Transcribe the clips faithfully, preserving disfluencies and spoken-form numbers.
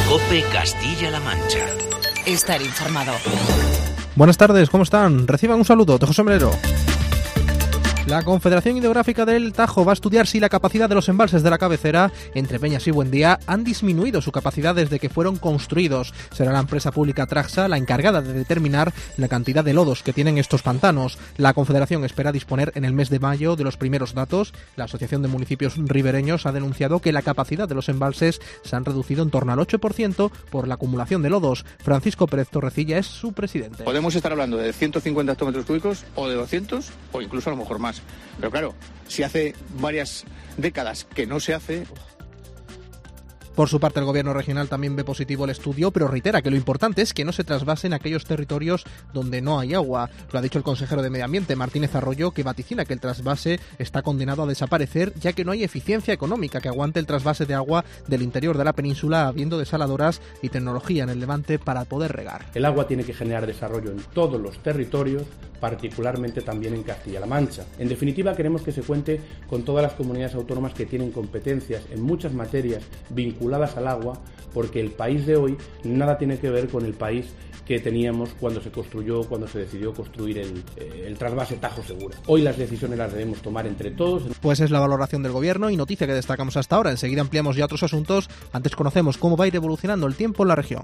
COPE Castilla-La Mancha. Estar informado. Buenas tardes, ¿cómo están? Reciban un saludo de José Melero. La Confederación Hidrográfica del Tajo va a estudiar si la capacidad de los embalses de la cabecera, entre Peñas y Buendía, han disminuido su capacidad desde que fueron construidos. Será la empresa pública Traxa la encargada de determinar la cantidad de lodos que tienen estos pantanos. La Confederación espera disponer en el mes de mayo de los primeros datos. La Asociación de Municipios Ribereños ha denunciado que la capacidad de los embalses se han reducido en torno al ocho por ciento por la acumulación de lodos. Francisco Pérez Torrecilla es su presidente. Podemos estar hablando de ciento cincuenta hectómetros cúbicos o de doscientos o incluso a lo mejor más. Pero claro, si hace varias décadas que no se hace... Por su parte, el gobierno regional también ve positivo el estudio, pero reitera que lo importante es que no se trasvasen aquellos territorios donde no hay agua. Lo ha dicho el consejero de Medio Ambiente, Martínez Arroyo, que vaticina que el trasvase está condenado a desaparecer, ya que no hay eficiencia económica que aguante el trasvase de agua del interior de la península, habiendo desaladoras y tecnología en el Levante para poder regar. El agua tiene que generar desarrollo en todos los territorios, particularmente también en Castilla-La Mancha. En definitiva, queremos que se cuente con todas las comunidades autónomas que tienen competencias en muchas materias vinculadas al agua, porque el país de hoy nada tiene que ver con el país que teníamos cuando se construyó, cuando se decidió construir el, el trasvase Tajo Segura. Hoy las decisiones las debemos tomar entre todos. Pues es la valoración del gobierno y noticia que destacamos hasta ahora. Enseguida ampliamos ya otros asuntos. Antes conocemos cómo va a ir evolucionando el tiempo en la región.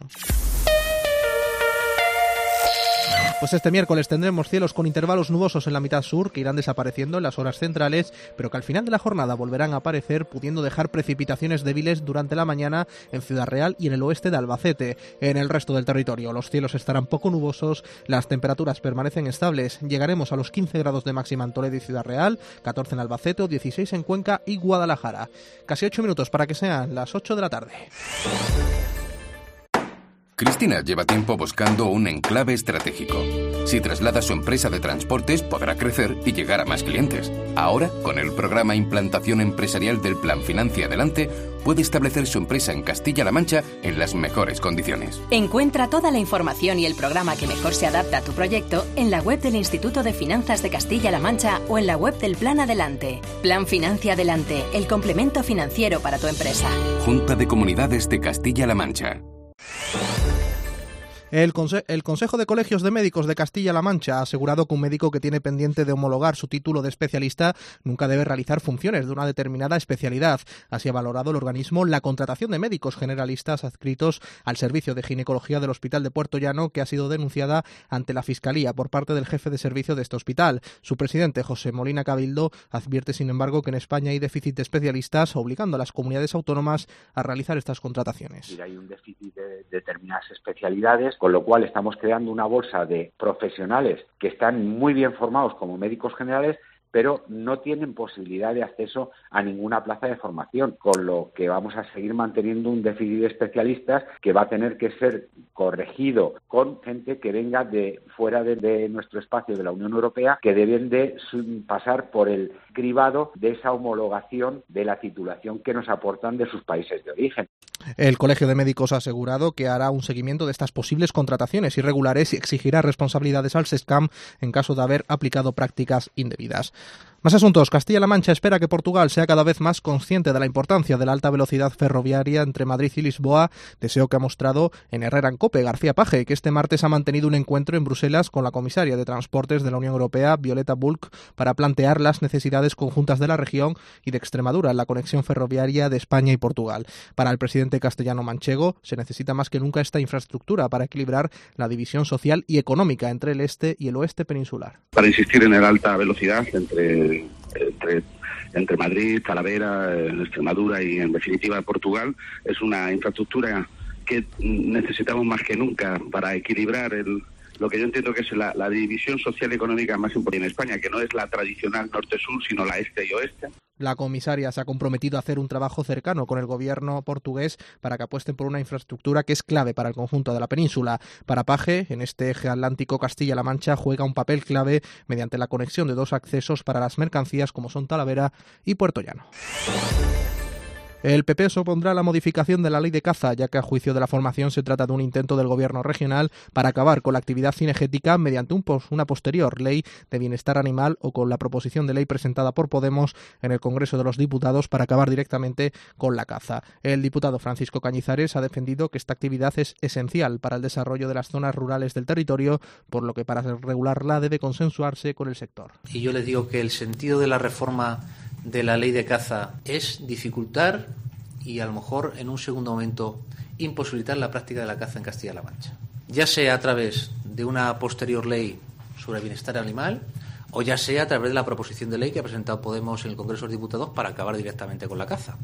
Pues este miércoles tendremos cielos con intervalos nubosos en la mitad sur que irán desapareciendo en las horas centrales, pero que al final de la jornada volverán a aparecer, pudiendo dejar precipitaciones débiles durante la mañana en Ciudad Real y en el oeste de Albacete. En el resto del territorio los cielos estarán poco nubosos, las temperaturas permanecen estables. Llegaremos a los quince grados de máxima en Toledo y Ciudad Real, catorce en Albacete o dieciséis en Cuenca y Guadalajara. Casi ocho minutos para que sean las ocho de la tarde. Cristina lleva tiempo buscando un enclave estratégico. Si traslada su empresa de transportes, podrá crecer y llegar a más clientes. Ahora, con el programa Implantación Empresarial del Plan Financia Adelante, puede establecer su empresa en Castilla-La Mancha en las mejores condiciones. Encuentra toda la información y el programa que mejor se adapta a tu proyecto en la web del Instituto de Finanzas de Castilla-La Mancha o en la web del Plan Adelante. Plan Financia Adelante, el complemento financiero para tu empresa. Junta de Comunidades de Castilla-La Mancha. El, conse- el Consejo de Colegios de Médicos de Castilla-La Mancha ha asegurado que un médico que tiene pendiente de homologar su título de especialista nunca debe realizar funciones de una determinada especialidad. Así ha valorado el organismo la contratación de médicos generalistas adscritos al servicio de ginecología del Hospital de Puerto Llano, que ha sido denunciada ante la Fiscalía por parte del jefe de servicio de este hospital. Su presidente, José Molina Cabildo, advierte, sin embargo, que en España hay déficit de especialistas, obligando a las comunidades autónomas a realizar estas contrataciones. Hay un déficit de determinadas especialidades, con lo cual estamos creando una bolsa de profesionales que están muy bien formados como médicos generales, pero no tienen posibilidad de acceso a ninguna plaza de formación, con lo que vamos a seguir manteniendo un déficit de especialistas que va a tener que ser corregido con gente que venga de fuera de, de nuestro espacio de la Unión Europea, que deben de pasar por el cribado de esa homologación de la titulación que nos aportan de sus países de origen. El Colegio de Médicos ha asegurado que hará un seguimiento de estas posibles contrataciones irregulares y exigirá responsabilidades al SESCAM en caso de haber aplicado prácticas indebidas. Más asuntos. Castilla-La Mancha espera que Portugal sea cada vez más consciente de la importancia de la alta velocidad ferroviaria entre Madrid y Lisboa, deseo que ha mostrado en Herrera en COPE García Page, que este martes ha mantenido un encuentro en Bruselas con la comisaria de Transportes de la Unión Europea, Violeta Bulc, para plantear las necesidades conjuntas de la región y de Extremadura en la conexión ferroviaria de España y Portugal. Para el presidente castellano-manchego, se necesita más que nunca esta infraestructura para equilibrar la división social y económica entre el este y el oeste peninsular. Para insistir en la alta velocidad entre Entre, entre Madrid, Talavera, Extremadura y en definitiva Portugal, es una infraestructura que necesitamos más que nunca para equilibrar el, lo que yo entiendo que es la, la división social y económica más importante en España, que no es la tradicional norte-sur, sino la este y oeste. La comisaria se ha comprometido a hacer un trabajo cercano con el gobierno portugués para que apuesten por una infraestructura que es clave para el conjunto de la península. Para Page, en este eje atlántico, Castilla-La Mancha juega un papel clave mediante la conexión de dos accesos para las mercancías como son Talavera y Puerto Llano. El P P se opondrá a la modificación de la ley de caza, ya que a juicio de la formación se trata de un intento del gobierno regional para acabar con la actividad cinegética mediante un pos, una posterior ley de bienestar animal o con la proposición de ley presentada por Podemos en el Congreso de los Diputados para acabar directamente con la caza. El diputado Francisco Cañizares ha defendido que esta actividad es esencial para el desarrollo de las zonas rurales del territorio, por lo que para regularla debe consensuarse con el sector. Y yo les digo que el sentido de la reforma de la ley de caza es dificultar y a lo mejor en un segundo momento imposibilitar la práctica de la caza en Castilla-La Mancha, ya sea a través de una posterior ley sobre el bienestar animal o ya sea a través de la proposición de ley que ha presentado Podemos en el Congreso de los Diputados para acabar directamente con la caza.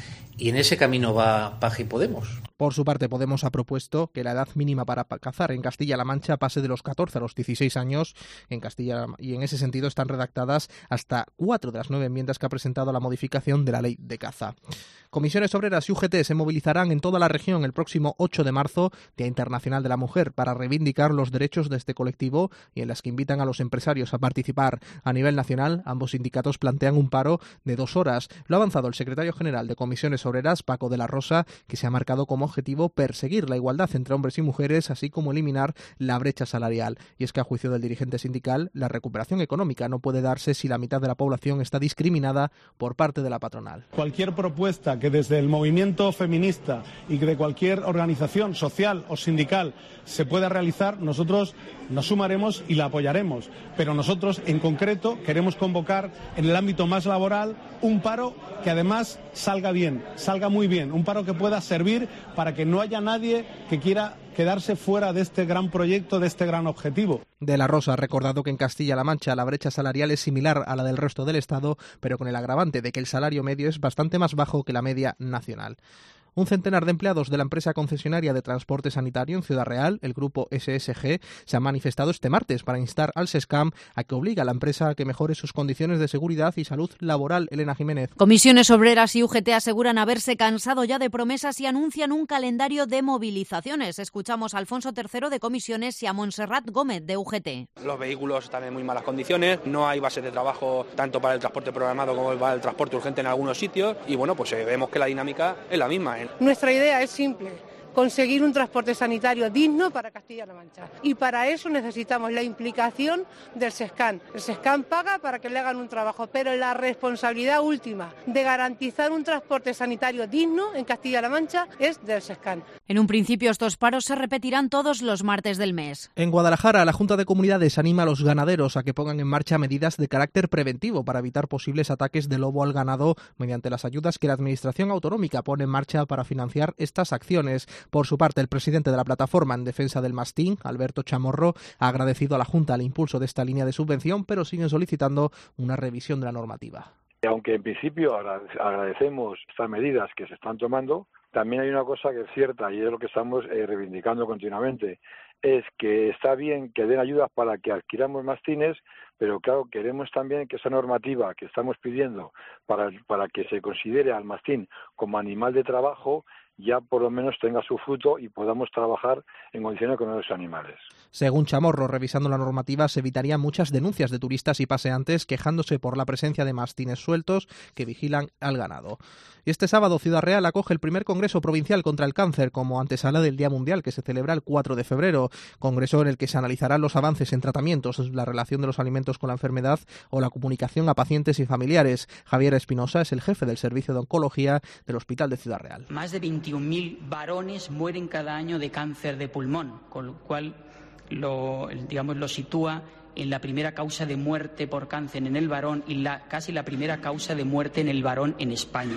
Y en ese camino va P A J y Podemos. Por su parte, Podemos ha propuesto que la edad mínima para cazar en Castilla-La Mancha pase de los catorce a los dieciséis años en Castilla, y en ese sentido están redactadas hasta cuatro de las nueve enmiendas que ha presentado a la modificación de la ley de caza. Comisiones Obreras y U G T se movilizarán en toda la región el próximo ocho de marzo, Día Internacional de la Mujer, para reivindicar los derechos de este colectivo y en las que invitan a los empresarios a participar. A nivel nacional, ambos sindicatos plantean un paro de dos horas. Lo ha avanzado el secretario general de Comisiones Obreras, Paco de la Rosa, que se ha marcado como objetivo perseguir la igualdad entre hombres y mujeres, así como eliminar la brecha salarial. Y es que, a juicio del dirigente sindical, la recuperación económica no puede darse si la mitad de la población está discriminada por parte de la patronal. Cualquier propuesta que desde el movimiento feminista y que de cualquier organización social o sindical se pueda realizar, nosotros nos sumaremos y la apoyaremos. Pero nosotros, en concreto, queremos convocar en el ámbito más laboral un paro que además salga bien, salga muy bien, un paro que pueda servir para que no haya nadie que quiera quedarse fuera de este gran proyecto, de este gran objetivo. De la Rosa ha recordado que en Castilla-La Mancha la brecha salarial es similar a la del resto del Estado, pero con el agravante de que el salario medio es bastante más bajo que la media nacional. Un centenar de empleados de la empresa concesionaria de transporte sanitario en Ciudad Real, el grupo S S G, se han manifestado este martes para instar al SESCAM a que obligue a la empresa a que mejore sus condiciones de seguridad y salud laboral. Elena Jiménez. Comisiones Obreras y U G T aseguran haberse cansado ya de promesas y anuncian un calendario de movilizaciones. Escuchamos a Alfonso tercero de Comisiones y a Montserrat Gómez de U G T. Los vehículos están en muy malas condiciones, no hay bases de trabajo tanto para el transporte programado como para el transporte urgente en algunos sitios y bueno, pues eh, vemos que la dinámica es la misma. Nuestra idea es simple: conseguir un transporte sanitario digno para Castilla-La Mancha. Y para eso necesitamos la implicación del SESCAM. El SESCAM paga para que le hagan un trabajo, pero la responsabilidad última de garantizar un transporte sanitario digno en Castilla-La Mancha es del SESCAM. En un principio, estos paros se repetirán todos los martes del mes. En Guadalajara, la Junta de Comunidades anima a los ganaderos a que pongan en marcha medidas de carácter preventivo para evitar posibles ataques de lobo al ganado mediante las ayudas que la Administración Autonómica pone en marcha para financiar estas acciones. Por su parte, el presidente de la Plataforma en Defensa del Mastín, Alberto Chamorro, ha agradecido a la Junta el impulso de esta línea de subvención, pero siguen solicitando una revisión de la normativa. Aunque en principio agradecemos estas medidas que se están tomando, también hay una cosa que es cierta y es lo que estamos eh, reivindicando continuamente, es que está bien que den ayudas para que adquiramos mastines, pero claro, queremos también que esa normativa que estamos pidiendo para, para que se considere al mastín como animal de trabajo ya por lo menos tenga su fruto y podamos trabajar en condiciones con los animales. Según Chamorro, revisando la normativa se evitarían muchas denuncias de turistas y paseantes quejándose por la presencia de mastines sueltos que vigilan al ganado. Y este sábado Ciudad Real acoge el primer Congreso Provincial contra el Cáncer como antesala del Día Mundial que se celebra el cuatro de febrero, congreso en el que se analizarán los avances en tratamientos, la relación de los alimentos con la enfermedad o la comunicación a pacientes y familiares. Javier Espinosa es el jefe del Servicio de Oncología del Hospital de Ciudad Real. Más de veintiún mil varones mueren cada año de cáncer de pulmón, con lo cual lo, digamos, lo sitúa en la primera causa de muerte por cáncer en el varón y la, casi la primera causa de muerte en el varón en España.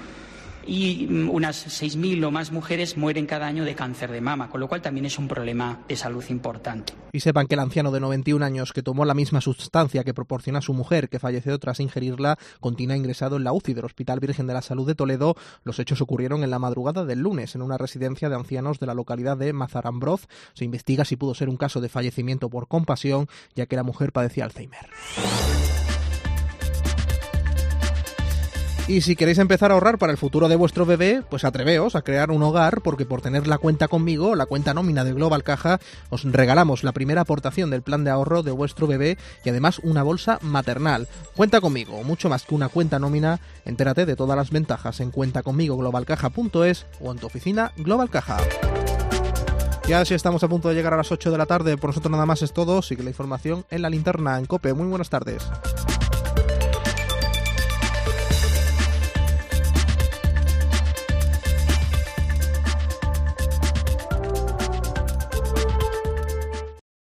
Y unas seis mil o más mujeres mueren cada año de cáncer de mama, con lo cual también es un problema de salud importante. Y sepan que el anciano de noventa y un años que tomó la misma sustancia que proporciona a su mujer, que falleció tras ingerirla, continúa ingresado en la U C I del Hospital Virgen de la Salud de Toledo. Los hechos ocurrieron en la madrugada del lunes en una residencia de ancianos de la localidad de Mazarambroz. Se investiga si pudo ser un caso de fallecimiento por compasión, ya que la mujer padecía Alzheimer. Y si queréis empezar a ahorrar para el futuro de vuestro bebé, pues atreveos a crear un hogar, porque por tener la cuenta conmigo, la cuenta nómina de Global Caja, os regalamos la primera aportación del plan de ahorro de vuestro bebé y además una bolsa maternal. Cuenta conmigo, mucho más que una cuenta nómina. Entérate de todas las ventajas en cuenta conmigo global caja punto es o en tu oficina Global Caja. Ya si estamos a punto de llegar a las ocho de la tarde, por nosotros nada más es todo. Sigue la información en La Linterna, en COPE. Muy buenas tardes.